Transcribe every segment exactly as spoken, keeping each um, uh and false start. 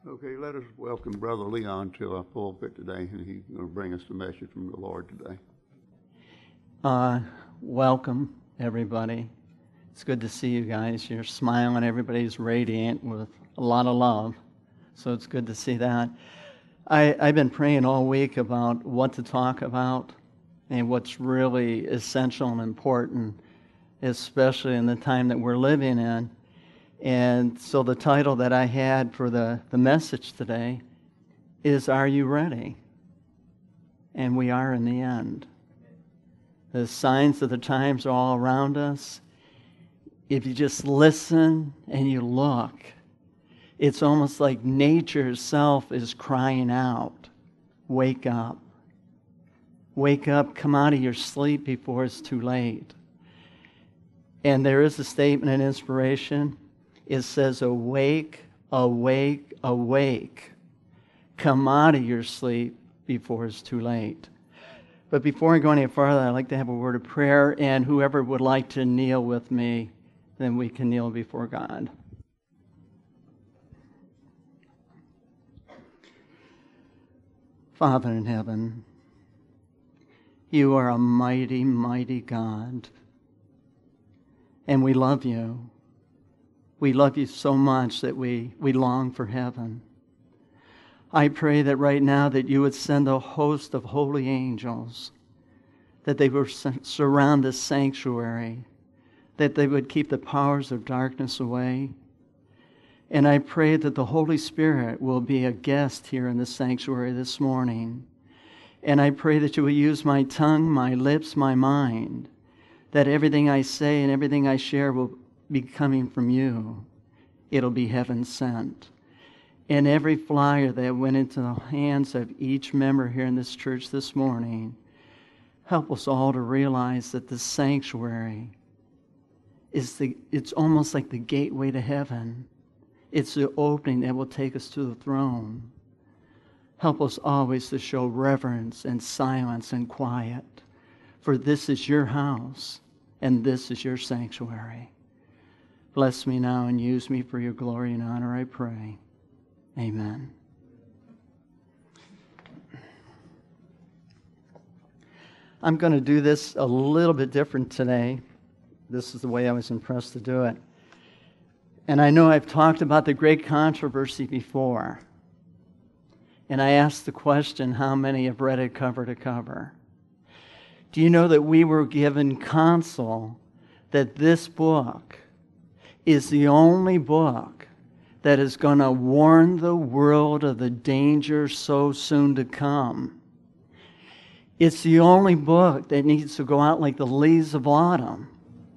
Okay, let us welcome Brother Leon to our pulpit today, and he's going to bring us the message from the Lord today. Uh, welcome, everybody. It's good to see you guys. You're smiling. Everybody's radiant with a lot of love, so it's good to see that. I, I've been praying all week about what to talk about and what's really essential and important, especially in the time that we're living in. And so the title that I had for the, the message today is, Are You Ready? And we are in the end. The signs of the times are all around us. If you just listen and you look, it's almost like nature itself is crying out, wake up. Wake up, come out of your sleep before it's too late. And there is a statement in inspiration. It says, awake, awake, awake. Come out of your sleep before it's too late. But before I go any further, I'd like to have a word of prayer, and whoever would like to kneel with me, then we can kneel before God. Father in heaven, you are a mighty, mighty God, and we love you. We love you so much that we, we long for heaven. I pray that right now that you would send a host of holy angels, that they would surround this sanctuary, that they would keep the powers of darkness away. And I pray that the Holy Spirit will be a guest here in the sanctuary this morning. And I pray that you will use my tongue, my lips, my mind, that everything I say and everything I share will be coming from you. It'll be heaven sent. And every flyer that went into the hands of each member here in this church this morning, help us all to realize that the sanctuary is the, it's almost like the gateway to heaven. It's the opening that will take us to the throne. Help us always to show reverence and silence and quiet, for this is your house and this is your sanctuary. Bless me now and use me for your glory and honor, I pray. Amen. I'm going to do this a little bit different today. This is the way I was impressed to do it. And I know I've talked about the great controversy before. And I asked the question, how many have read it cover to cover? Do you know that we were given counsel that this book is the only book that is going to warn the world of the danger so soon to come? It's the only book that needs to go out like the leaves of autumn.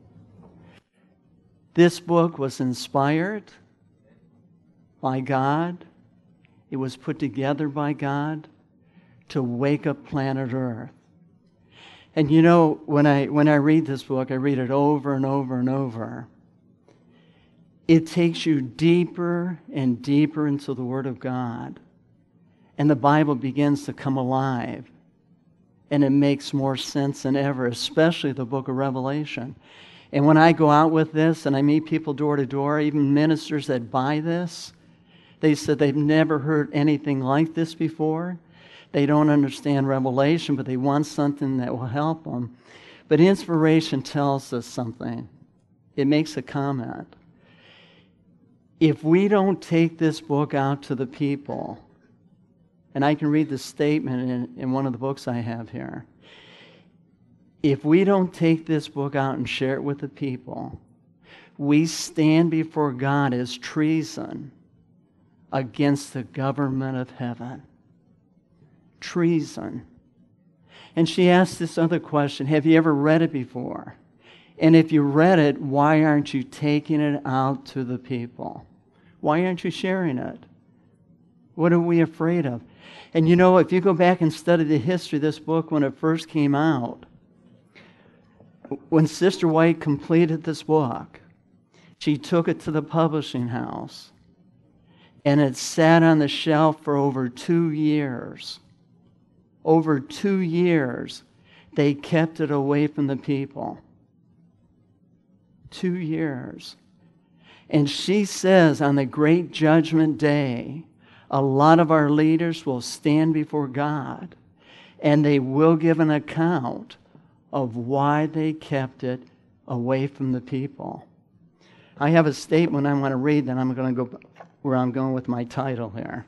This book was inspired by God. It was put together by God to wake up planet Earth. And you know, when I when I read this book, I read it over and over and over. It takes you deeper and deeper into the Word of God. And the Bible begins to come alive. And it makes more sense than ever, especially the book of Revelation. And when I go out with this and I meet people door to door, even ministers that buy this, they said they've never heard anything like this before. They don't understand Revelation, but they want something that will help them. But inspiration tells us something. It makes a comment. If we don't take this book out to the people, and I can read the statement in, in one of the books I have here. If we don't take this book out and share it with the people, we stand before God as treason against the government of heaven. Treason. And she asked this other question, have you ever read it before? And if you read it, why aren't you taking it out to the people? Why aren't you sharing it? What are we afraid of? And you know, if you go back and study the history of this book when it first came out, when Sister White completed this book, she took it to the publishing house, and it sat on the shelf for over two years. Over two years, they kept it away from the people. Two years. And she says on the great judgment day, A lot of our leaders will stand before God, and they will give an account of why they kept it away from the people. I have a statement I want to read, then I'm going to go where I'm going with my title here.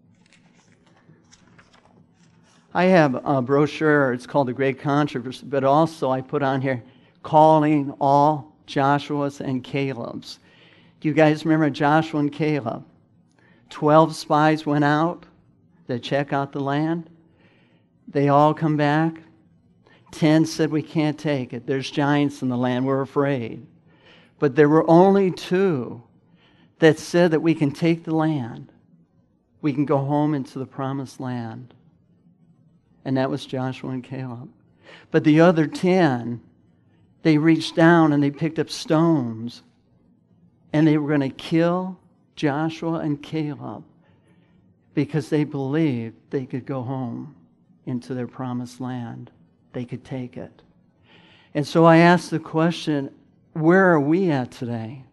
I have a brochure, it's called The Great Controversy, but also I put on here, calling all Joshua's and Caleb's. Do you guys remember Joshua and Caleb? Twelve spies went out to check out the land. They all come back. Ten said, we can't take it. There's giants in the land. We're afraid. But there were only two that said that we can take the land. We can go home into the promised land. And that was Joshua and Caleb. But the other ten, they reached down and they picked up stones. And they were going to kill Joshua and Caleb because they believed they could go home into their promised land. They could take it. And so I asked the question, where are we at today?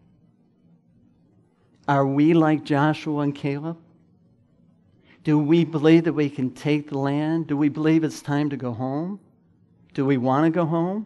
Are we like Joshua and Caleb? Do we believe that we can take the land? Do we believe it's time to go home? Do we want to go home?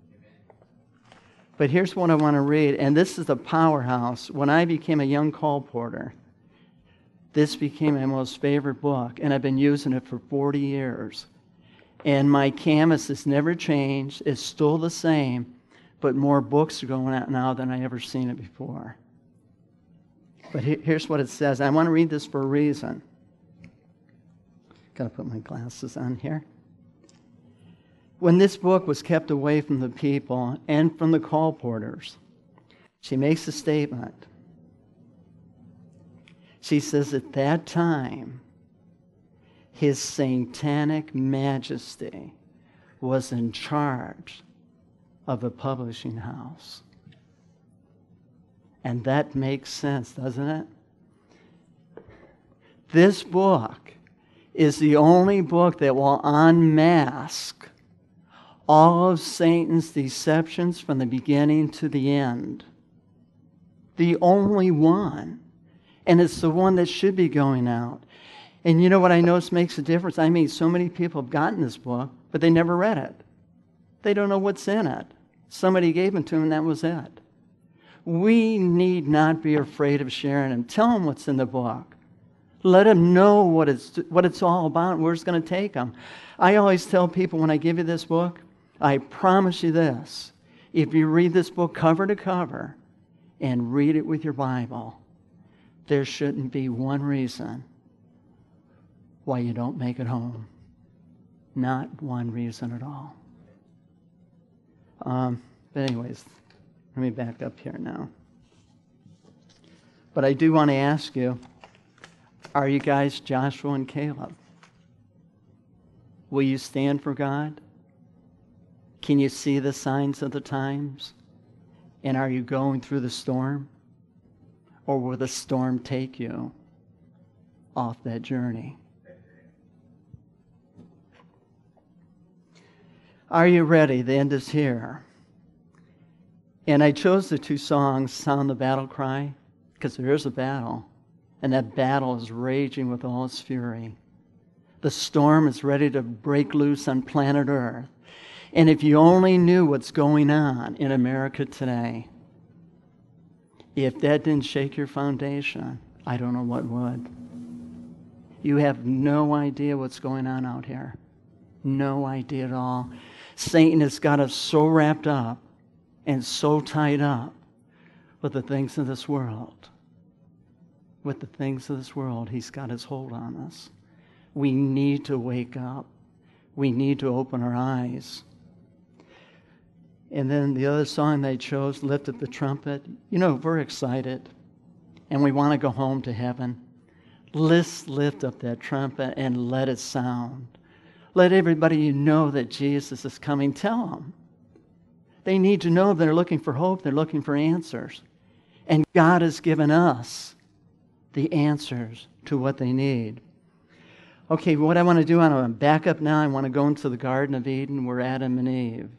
But here's what I want to read, and this is the powerhouse. When I became a young call porter, this became my most favorite book, and I've been using it for forty years. And my canvas has never changed. It's still the same, but more books are going out now than I ever seen it before. But here's what it says. I want to read this for a reason. Got to put my glasses on here. When this book was kept away from the people and from the call porters, she makes a statement. She says, at that time, His Satanic Majesty was in charge of a publishing house. And that makes sense, doesn't it? This book is the only book that will unmask all of Satan's deceptions from the beginning to the end. The only one. And it's the one that should be going out. And you know what I notice makes a difference? I mean, so many people have gotten this book, but they never read it. They don't know what's in it. Somebody gave it to them, and that was it. We need not be afraid of sharing them. Tell them what's in the book. Let them know what it's, what it's all about and where it's going to take them. I always tell people when I give you this book, I promise you this. If you read this book cover to cover and read it with your Bible, there shouldn't be one reason why you don't make it home. Not one reason at all. Um, but anyways, let me back up here now. But I do want to ask you, are you guys Joshua and Caleb? Will you stand for God? Can you see the signs of the times? And are you going through the storm? Or will the storm take you off that journey? Are you ready? The end is here. And I chose the two songs, Sound the Battle Cry, because there is a battle. And that battle is raging with all its fury. The storm is ready to break loose on planet Earth. And if you only knew what's going on in America today, if that didn't shake your foundation, I don't know what would. You have no idea what's going on out here. No idea at all. Satan has got us so wrapped up and so tied up with the things of this world. With the things of this world, he's got his hold on us. We need to wake up. We need to open our eyes. And then the other song they chose, Lift Up the Trumpet. You know, we're excited and we want to go home to heaven. Let's lift up that trumpet and let it sound. Let everybody you know that Jesus is coming. Tell them. They need to know they're looking for hope. They're looking for answers. And God has given us the answers to what they need. Okay, what I want to do, I want to back up now. I want to go into the Garden of Eden where Adam and Eve.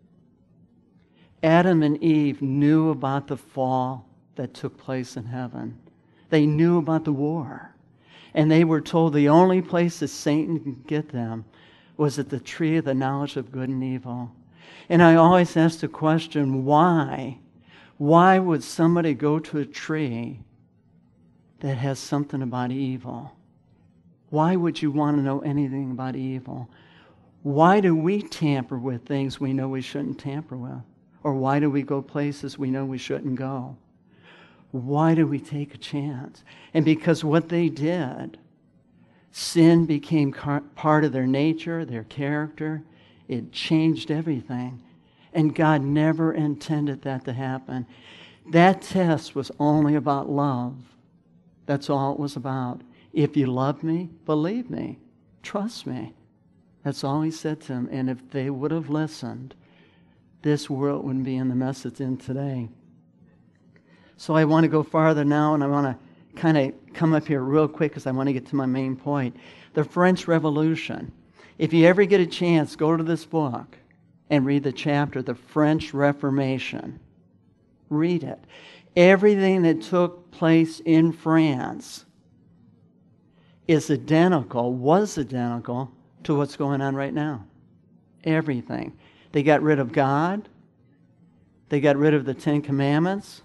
Adam and Eve knew about the fall that took place in heaven. They knew about the war. And they were told the only place that Satan could get them was at the tree of the knowledge of good and evil. And I always ask the question, why? Why would somebody go to a tree that has something about evil? Why would you want to know anything about evil? Why do we tamper with things we know we shouldn't tamper with? Or why do we go places we know we shouldn't go? Why do we take a chance? And because what they did, sin became car- part of their nature, their character. It changed everything. And God never intended that to happen. That test was only about love. That's all it was about. If you love me, believe me, trust me. That's all he said to them. And if they would have listened, this world wouldn't be in the mess it's in today. So I want to go farther now, and I want to kind of come up here real quick because I want to get to my main point. The French Revolution. If you ever get a chance, go to this book and read the chapter, The French Reformation. Read it. Everything that took place in France is identical, was identical to what's going on right now. Everything. They got rid of God. They got rid of the Ten Commandments.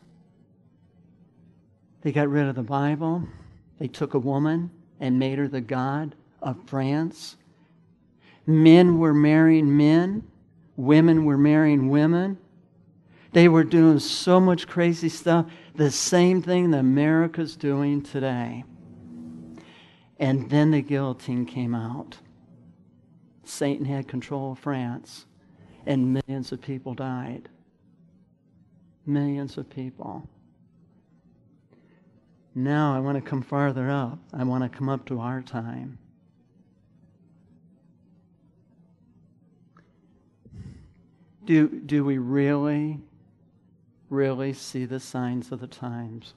They got rid of the Bible. They took a woman and made her the god of France. Men were marrying men. Women were marrying women. They were doing so much crazy stuff. The same thing that America's doing today. And then the guillotine came out. Satan had control of France. And millions of people died. Millions of people. Now I want to come farther up. I want to come up to our time. Do, do we really, really see the signs of the times?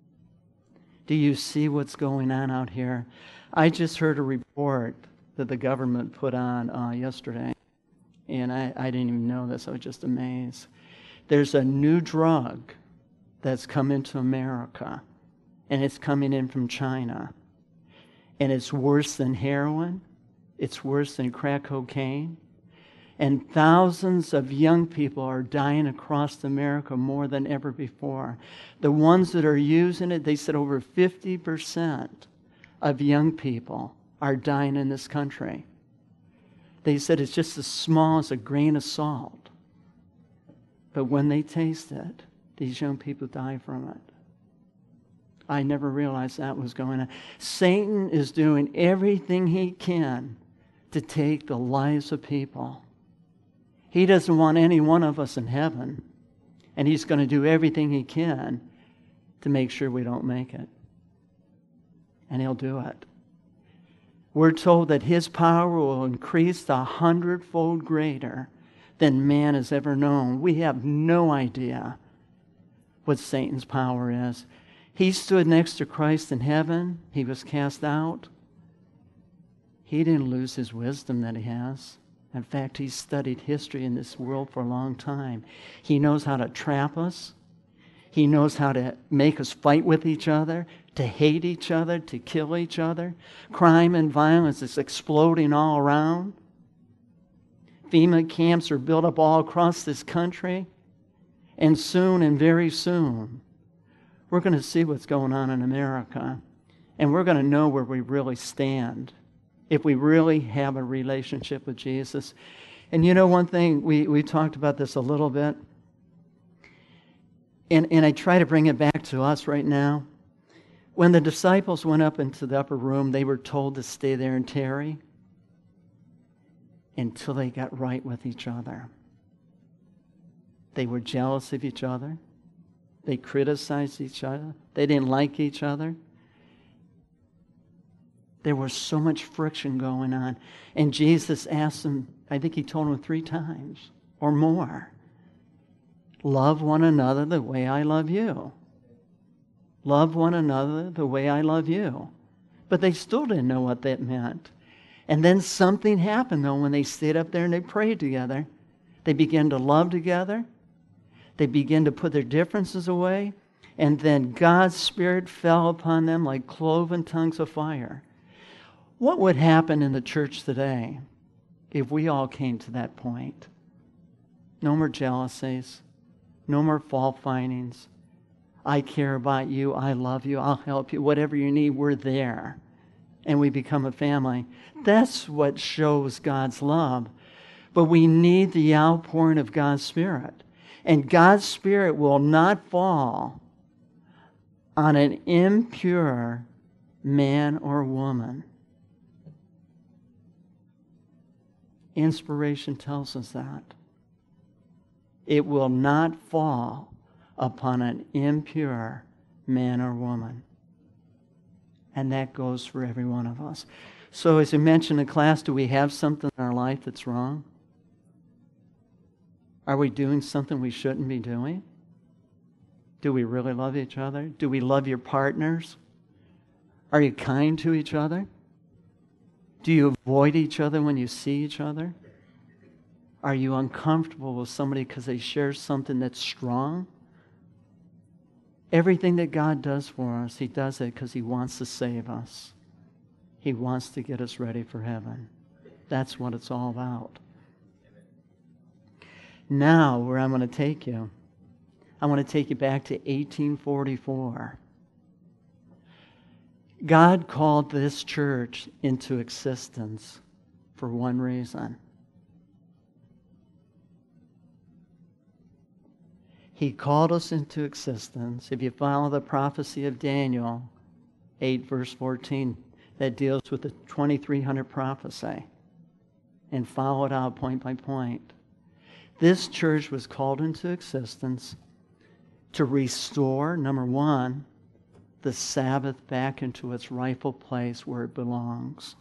Do you see what's going on out here? I just heard a report that the government put on uh, yesterday, and I, I didn't even know this. I was just amazed. There's a new drug that's come into America, and it's coming in from China. And it's worse than heroin. It's worse than crack cocaine. And thousands of young people are dying across America more than ever before. The ones that are using it, they said over fifty percent of young people are dying in this country. They said it's just as small as a grain of salt. But when they taste it, these young people die from it. I never realized that was going on. Satan is doing everything he can to take the lives of people. He doesn't want any one of us in heaven, and he's going to do everything he can to make sure we don't make it. And he'll do it. We're told that his power will increase a hundredfold greater than man has ever known. We have no idea what Satan's power is. He stood next to Christ in heaven. He was cast out. He didn't lose his wisdom that he has. In fact, he's studied history in this world for a long time. He knows how to trap us. He knows how to make us fight with each other, to hate each other, to kill each other. Crime and violence is exploding all around. FEMA camps are built up all across this country. And soon and very soon, we're going to see what's going on in America. And we're going to know where we really stand, if we really have a relationship with Jesus. And you know one thing, we, we talked about this a little bit, and, and I try to bring it back to us right now. When the disciples went up into the upper room, they were told to stay there and tarry until they got right with each other. They were jealous of each other. They criticized each other. They didn't like each other. There was so much friction going on. And Jesus asked them, I think he told them three times or more, love one another the way I love you. Love one another the way I love you. But they still didn't know what that meant. And then something happened, though, when they stayed up there and they prayed together. They began to love together. They began to put their differences away. And then God's Spirit fell upon them like cloven tongues of fire. What would happen in the church today if we all came to that point? No more jealousies. No more fault findings. I care about you. I love you. I'll help you. Whatever you need, we're there. And we become a family. That's what shows God's love. But we need the outpouring of God's Spirit. And God's Spirit will not fall on an impure man or woman. Inspiration tells us that. It will not fall upon an impure man or woman. And that goes for every one of us. So as I mentioned in class, do we have something in our life that's wrong? Are we doing something we shouldn't be doing? Do we really love each other? Do we love your partners? Are you kind to each other? Do you avoid each other when you see each other? Are you uncomfortable with somebody because they share something that's strong? Everything that God does for us, He does it because He wants to save us. He wants to get us ready for heaven. That's what it's all about. Now, where I'm going to take you, I want to take you back to eighteen forty-four. God called this church into existence for one reason. He called us into existence. If you follow the prophecy of Daniel eight, verse fourteen, that deals with the twenty-three hundred prophecy, and follow it out point by point. This church was called into existence to restore, number one, the Sabbath back into its rightful place where it belongs.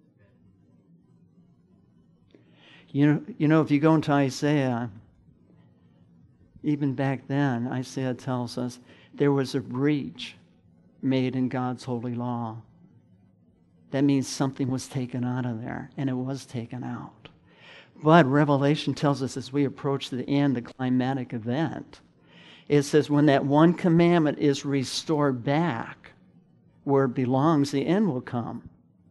You know, you know, if you go into Isaiah, even back then, Isaiah tells us there was a breach made in God's holy law. That means something was taken out of there, and it was taken out. But Revelation tells us as we approach the end, the climatic event, it says when that one commandment is restored back where it belongs, the end will come.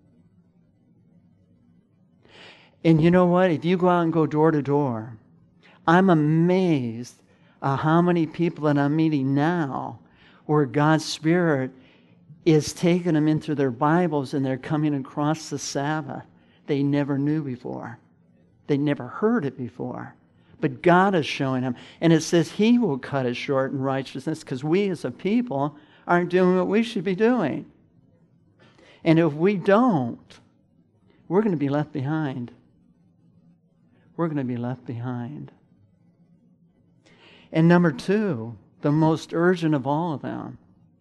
And you know what? If you go out and go door to door, I'm amazed at how many people that I'm meeting now where God's Spirit is taking them into their Bibles and they're coming across the Sabbath they never knew before. They never heard it before. But God is showing them. And it says He will cut it short in righteousness because we as a people aren't doing what we should be doing. And if we don't, we're going to be left behind. We're going to be left behind. And number two, the most urgent of all of them,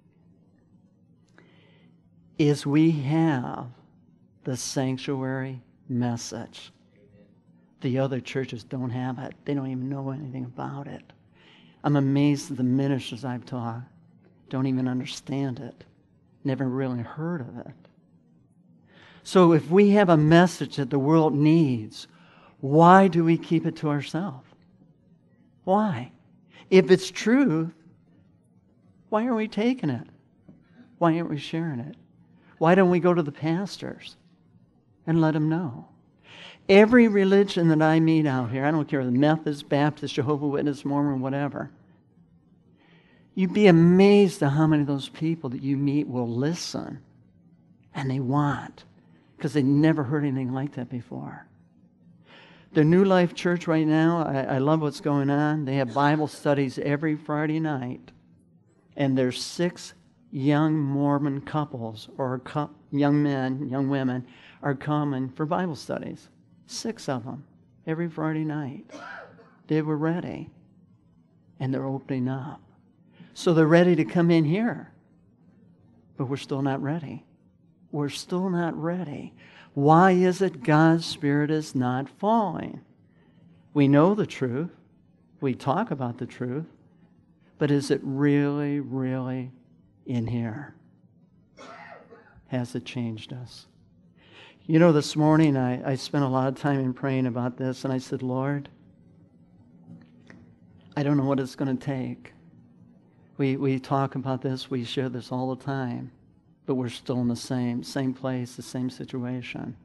is we have the sanctuary message. The other churches don't have it. They don't even know anything about it. I'm amazed at the ministers I've taught. Don't even understand it. Never really heard of it. So if we have a message that the world needs, why do we keep it to ourselves? Why? If it's truth, why are we taking it? Why aren't we sharing it? Why don't we go to the pastors and let them know? Every religion that I meet out here, I don't care, the Methodist, Baptist, Jehovah's Witness, Mormon, whatever, you'd be amazed at how many of those people that you meet will listen, and they want, because they never heard anything like that before. The New Life Church right now, I, I love what's going on. They have Bible studies every Friday night, and there's six young Mormon couples, or cu- young men, young women, are coming for Bible studies. Six of them every Friday night. They were ready, and they're opening up. So they're ready to come in here, but we're still not ready. We're still not ready. Why is it God's Spirit is not falling? We know the truth. We talk about the truth. But is it really, really in here? Has it changed us? You know, this morning I, I spent a lot of time in praying about this, and I said, Lord, I don't know what it's going to take, We, we talk about this, we share this all the time, but we're still in the same, same place, the same situation.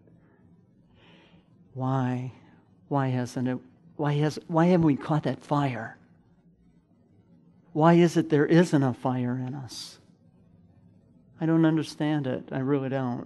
Why? Why hasn't it, why has, why haven't we caught that fire? Why is it there isn't a fire in us? I don't understand it. I really don't.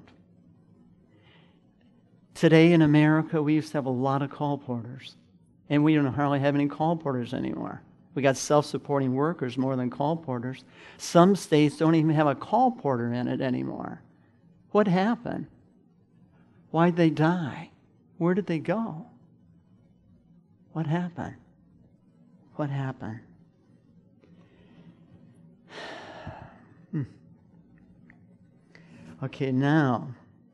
Today in America, we used to have a lot of colporteurs, and we don't hardly have any colporteurs anymore. We got self-supporting workers more than colporteurs. Some states don't even have a colporter in it anymore. What happened? Why'd they die? Where did they go? What happened? What happened? Hmm. Okay, now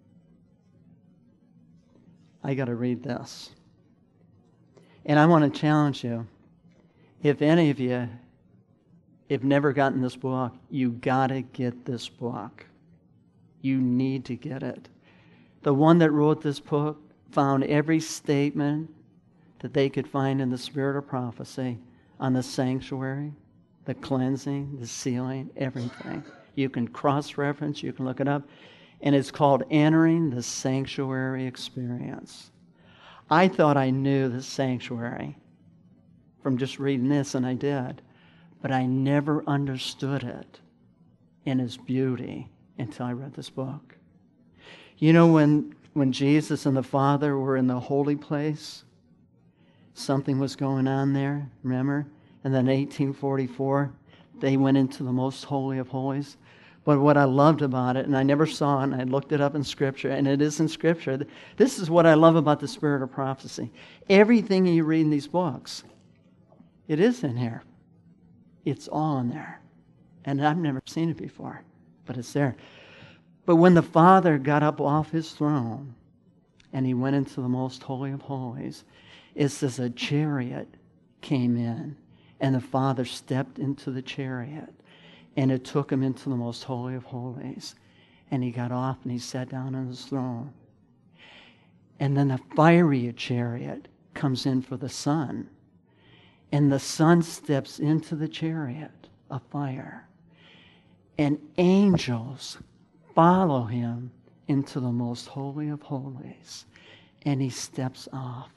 I got to read this. And I want to challenge you. If any of you have never gotten this book, you got to get this book. You need to get it. The one that wrote this book found every statement that they could find in the Spirit of Prophecy on the sanctuary, the cleansing, the sealing, everything. You can cross-reference, you can look it up. And it's called Entering the Sanctuary Experience. I thought I knew the sanctuary from just reading this, and I did. But I never understood it in its beauty until I read this book. You know, when, when Jesus and the Father were in the holy place, something was going on there, remember? And then in eighteen forty-four, they went into the most holy of holies. But what I loved about it, and I never saw it, and I looked it up in Scripture, and it is in Scripture. This is what I love about the Spirit of Prophecy. Everything you read in these books, it is in here. It's all in there. And I've never seen it before, but it's there. But when the Father got up off his throne, and he went into the most holy of holies, it says a chariot came in, and the Father stepped into the chariot. And it took him into the most holy of holies. And he got off and he sat down on his throne. And then the fiery chariot comes in for the Son. And the Son steps into the chariot of fire. And angels follow him into the most holy of holies. And he steps off.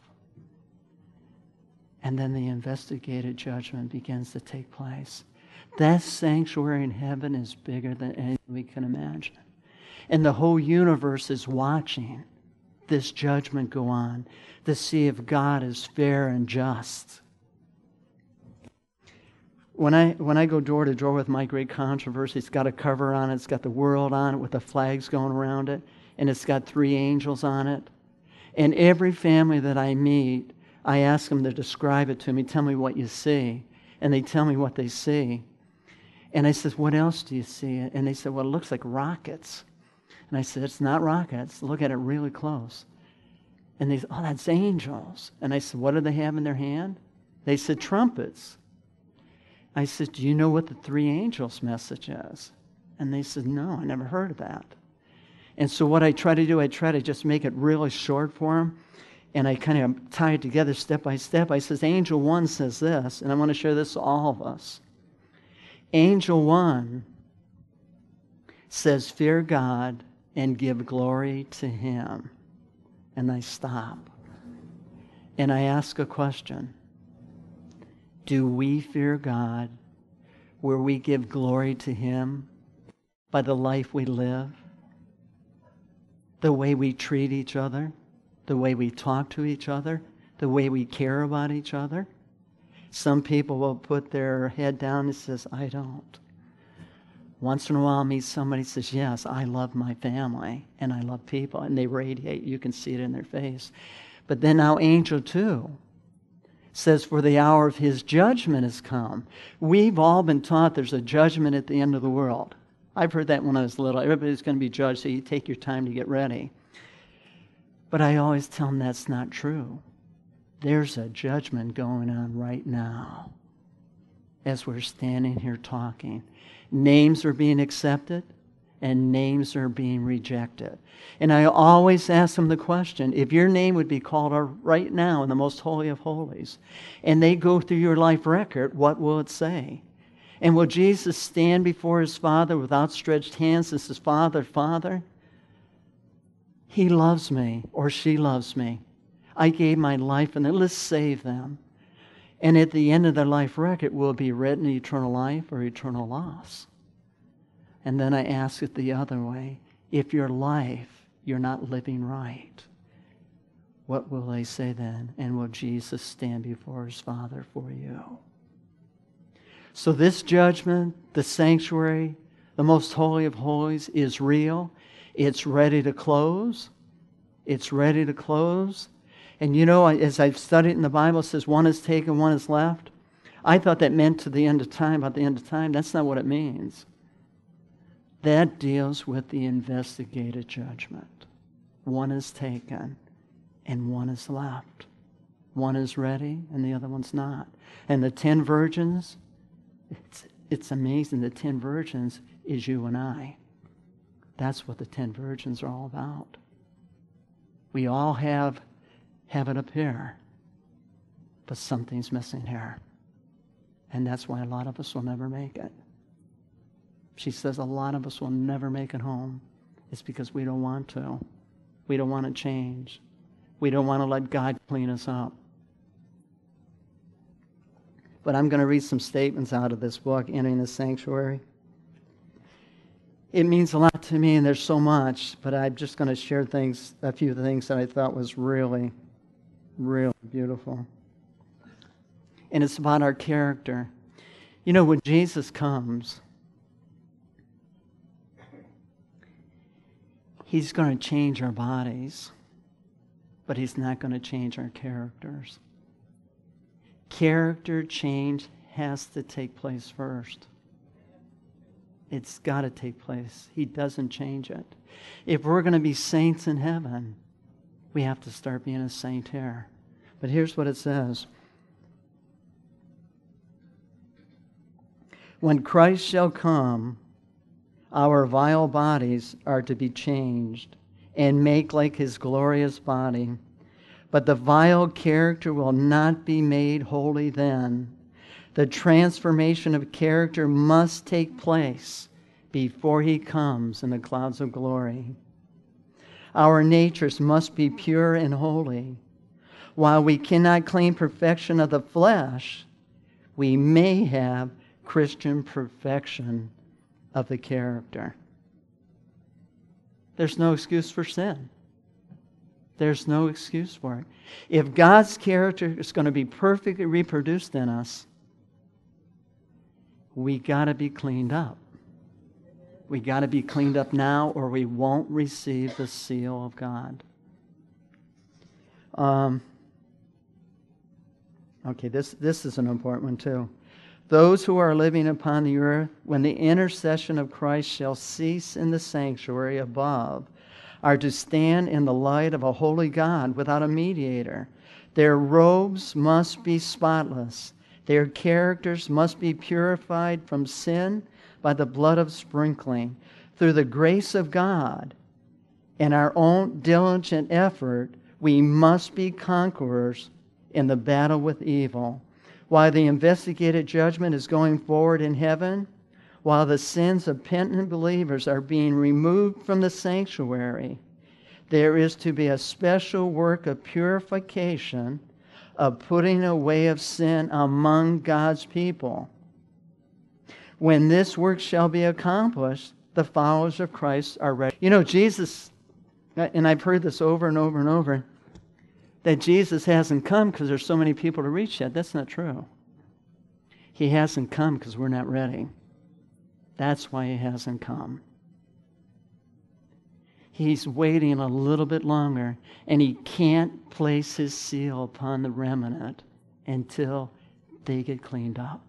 And then the investigated judgment begins to take place. That sanctuary in heaven is bigger than anything we can imagine. And the whole universe is watching this judgment go on to see if God is fair and just. When I, when I go door to door with My Great Controversy, it's got a cover on it, it's got the world on it with the flags going around it, and it's got three angels on it. And every family that I meet, I ask them to describe it to me, tell me what you see. And they tell me what they see. And I said, what else do you see? And they said, well, it looks like rockets. And I said, it's not rockets. Look at it really close. And they said, oh, that's angels. And I said, what do they have in their hand? They said, trumpets. I said, do you know what the three angels' message is? And they said, no, I never heard of that. And so what I try to do, I try to just make it really short for them. And I kind of tie it together step by step. I says, angel one says this, and I want to share this with all of us. Angel one says, fear God and give glory to him. And I stop. And I ask a question. Do we fear God where we give glory to him by the life we live? The way we treat each other? The way we talk to each other? The way we care about each other? Some people will put their head down and says, I don't. Once in a while, I meet somebody who says, yes, I love my family and I love people. And they radiate. You can see it in their face. But then now angel two says, for the hour of his judgment has come. We've all been taught there's a judgment at the end of the world. I've heard that when I was little. Everybody's going to be judged, so you take your time to get ready. But I always tell them that's not true. There's a judgment going on right now as we're standing here talking. Names are being accepted and names are being rejected. And I always ask them the question, if your name would be called right now in the most holy of holies, and they go through your life record, what will it say? And will Jesus stand before his Father with outstretched hands and says, Father, Father, he loves me or she loves me. I gave my life and let's save them. And at the end of their life record will be written eternal life or eternal loss. And then I ask it the other way. If your life you're not living right, what will they say then? And will Jesus stand before his Father for you? So this judgment, the sanctuary, the most holy of holies is real. It's ready to close. It's ready to close. And you know, as I've studied in the Bible, it says one is taken, one is left. I thought that meant to the end of time, at the end of time. That's not what it means. That deals with the investigated judgment. One is taken and one is left. One is ready and the other one's not. And the ten virgins, it's, it's amazing. The ten virgins is you and I. That's what the ten virgins are all about. We all have, have it up here, but something's missing here. And that's why a lot of us will never make it. She says a lot of us will never make it home. It's because we don't want to. We don't want to change. We don't want to let God clean us up. But I'm going to read some statements out of this book, Entering the Sanctuary. It means a lot to me, and there's so much, but I'm just going to share things, a few things that I thought was really, really beautiful. And it's about our character. You know, when Jesus comes, he's going to change our bodies, but he's not going to change our characters. Character change has to take place first. It's got to take place. He doesn't change it. If we're going to be saints in heaven, we have to start being a saint here. But here's what it says. When Christ shall come, our vile bodies are to be changed and make like his glorious body. But the vile character will not be made holy then. The transformation of character must take place before he comes in the clouds of glory. Our natures must be pure and holy. While we cannot claim perfection of the flesh, we may have Christian perfection of the character. There's no excuse for sin. There's no excuse for it. If God's character is going to be perfectly reproduced in us, we got to be cleaned up. We got to be cleaned up now, or we won't receive the seal of God. Um, okay, this, this is an important one too. Those who are living upon the earth, when the intercession of Christ shall cease in the sanctuary above, are to stand in the light of a holy God without a mediator. Their robes must be spotless. Their characters must be purified from sin by the blood of sprinkling. Through the grace of God and our own diligent effort, we must be conquerors in the battle with evil. While the investigated judgment is going forward in heaven, while the sins of penitent believers are being removed from the sanctuary, there is to be a special work of purification, of putting away of sin among God's people. When this work shall be accomplished, the followers of Christ are ready. You know, Jesus, and I've heard this over and over and over, that Jesus hasn't come because there's so many people to reach yet. That's not true. He hasn't come because we're not ready. That's why he hasn't come. He's waiting a little bit longer, and he can't place his seal upon the remnant until they get cleaned up.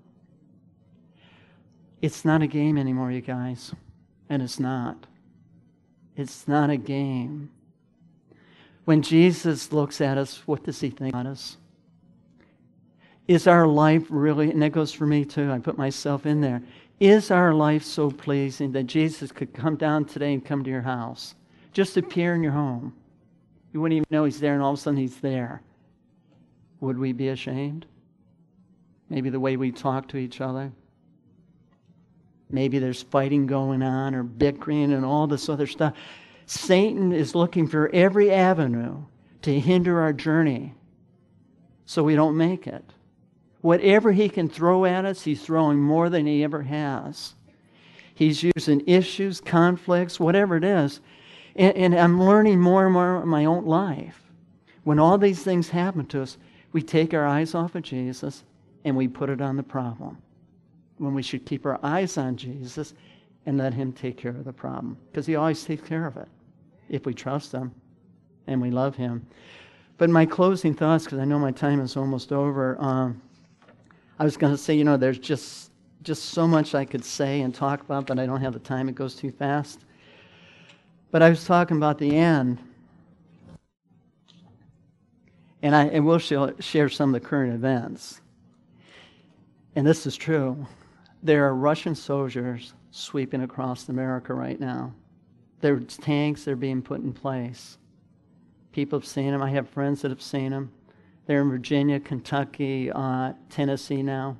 It's not a game anymore, you guys. And it's not. It's not a game. When Jesus looks at us, what does he think about us? Is our life really, and that goes for me too, I put myself in there. Is our life so pleasing that Jesus could come down today and come to your house? Just appear in your home. You wouldn't even know he's there, and all of a sudden he's there. Would we be ashamed? Maybe the way we talk to each other? Maybe there's fighting going on or bickering and all this other stuff. Satan is looking for every avenue to hinder our journey so we don't make it. Whatever he can throw at us, he's throwing more than he ever has. He's using issues, conflicts, whatever it is. And, and I'm learning more and more in my own life. When all these things happen to us, we take our eyes off of Jesus and we put it on the problem. When we should keep our eyes on Jesus and let him take care of the problem. Because he always takes care of it if we trust him and we love him. But my closing thoughts, because I know my time is almost over, um, I was going to say, you know, there's just, just so much I could say and talk about, but I don't have the time. It goes too fast. But I was talking about the end. And I and we'll share some of the current events. And this is true. There are Russian soldiers sweeping across America right now. There's tanks that are being put in place. People have seen them. I have friends that have seen them. They're in Virginia, Kentucky, uh, Tennessee now.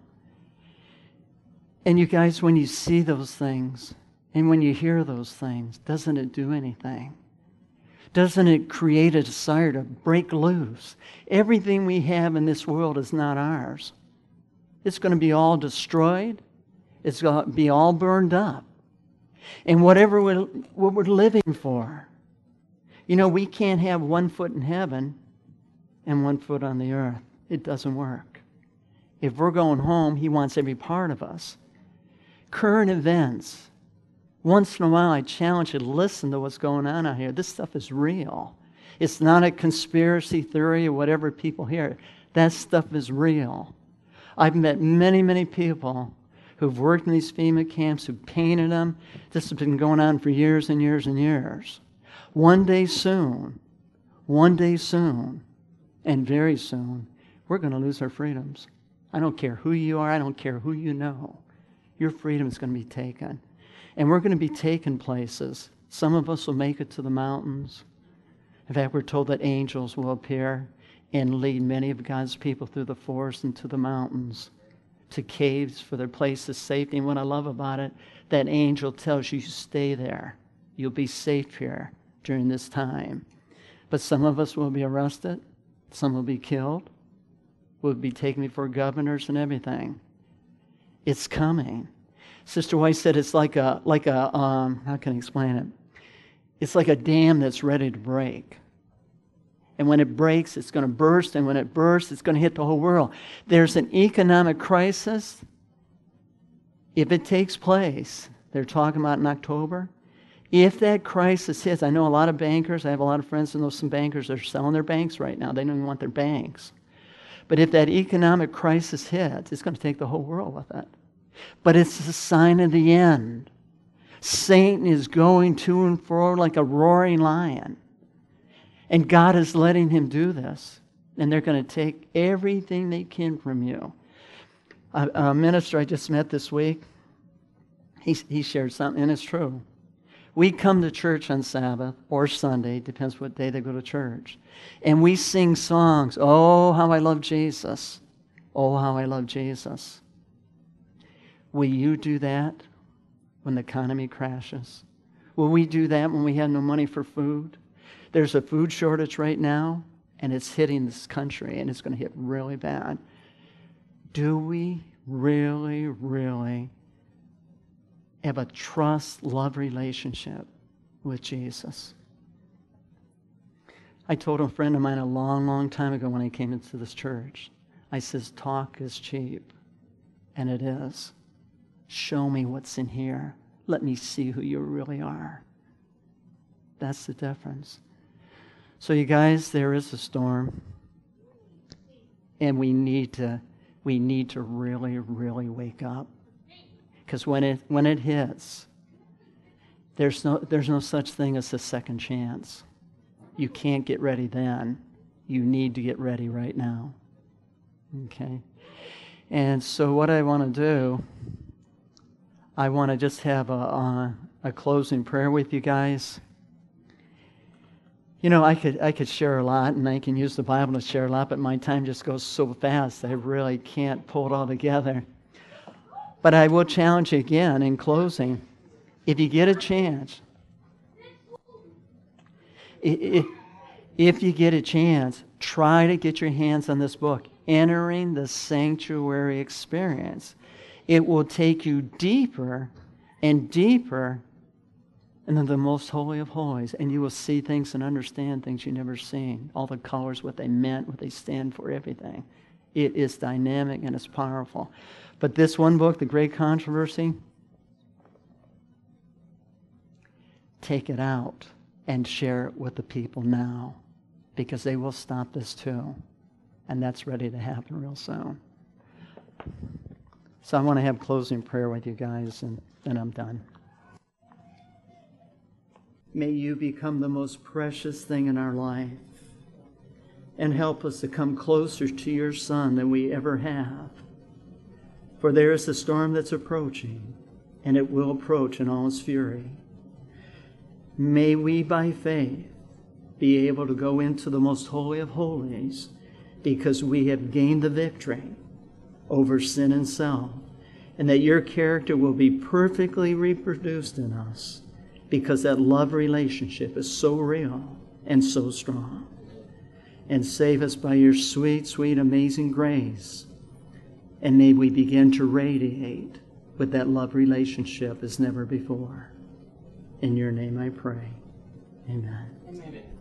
And you guys, when you see those things and when you hear those things, doesn't it do anything? Doesn't it create a desire to break loose? Everything we have in this world is not ours. It's going to be all destroyed. It's going to be all burned up. And whatever we're, what we're living for, you know, we can't have one foot in heaven and one foot on the earth. It doesn't work. If we're going home, he wants every part of us. Current events. Once in a while, I challenge you to listen to what's going on out here. This stuff is real. It's not a conspiracy theory or whatever people hear. That stuff is real. I've met many, many people who've worked in these FEMA camps, who've painted them. This has been going on for years and years and years. One day soon, one day soon, and very soon, we're going to lose our freedoms. I don't care who you are. I don't care who you know. Your freedom is going to be taken. And we're going to be taken places. Some of us will make it to the mountains. In fact, we're told that angels will appear and lead many of God's people through the forest and to the mountains, to caves for their place of safety. And what I love about it, that angel tells you, stay there. You'll be safe here during this time. But some of us will be arrested. Some will be killed. We'll be taken before governors and everything. It's coming. Sister White said it's like a, like a um, how can I explain it? It's like a dam that's ready to break. And when it breaks, it's going to burst. And when it bursts, it's going to hit the whole world. There's an economic crisis. If it takes place, they're talking about in October. If that crisis hits, I know a lot of bankers, I have a lot of friends who know some bankers that are selling their banks right now. They don't even want their banks. But if that economic crisis hits, it's going to take the whole world with it. But it's a sign of the end. Satan is going to and fro like a roaring lion. And God is letting him do this. And they're going to take everything they can from you. A, a minister I just met this week, he, he shared something, and it's true. We come to church on Sabbath or Sunday, depends what day they go to church. And we sing songs, oh, how I love Jesus. Oh, how I love Jesus. Will you do that when the economy crashes? Will we do that when we have no money for food? There's a food shortage right now, and it's hitting this country, and it's going to hit really bad. Do we really, really have a trust, love relationship with Jesus? I told a friend of mine a long, long time ago when I came into this church, I says, talk is cheap, and it is. Show me what's in here. Let me see who you really are. That's the difference. So you guys, there is a storm, and we need to, we need to really, really wake up. Because when it when it hits, there's no there's no such thing as a second chance. You can't get ready then. You need to get ready right now. Okay? And so what I want to do, I want to just have a, a, a closing prayer with you guys. You know, I could I could share a lot, and I can use the Bible to share a lot, but my time just goes so fast, I really can't pull it all together. But I will challenge you again in closing. If you get a chance, if, if you get a chance, try to get your hands on this book, Entering the Sanctuary Experience. It will take you deeper and deeper into the most holy of holies, and you will see things and understand things you've never seen. All the colors, what they meant, what they stand for, everything. It is dynamic and it's powerful. But this one book, The Great Controversy, take it out and share it with the people now, because they will stop this too. And that's ready to happen real soon. So I want to have closing prayer with you guys, and then I'm done. May you become the most precious thing in our life, and help us to come closer to your Son than we ever have. For there is a storm that's approaching, and it will approach in all its fury. May we, by faith, be able to go into the most holy of holies, because we have gained the victory over sin and self, and that your character will be perfectly reproduced in us, because that love relationship is so real and so strong. And save us by your sweet, sweet, amazing grace. And may we begin to radiate with that love relationship as never before. In your name I pray. Amen. Amen.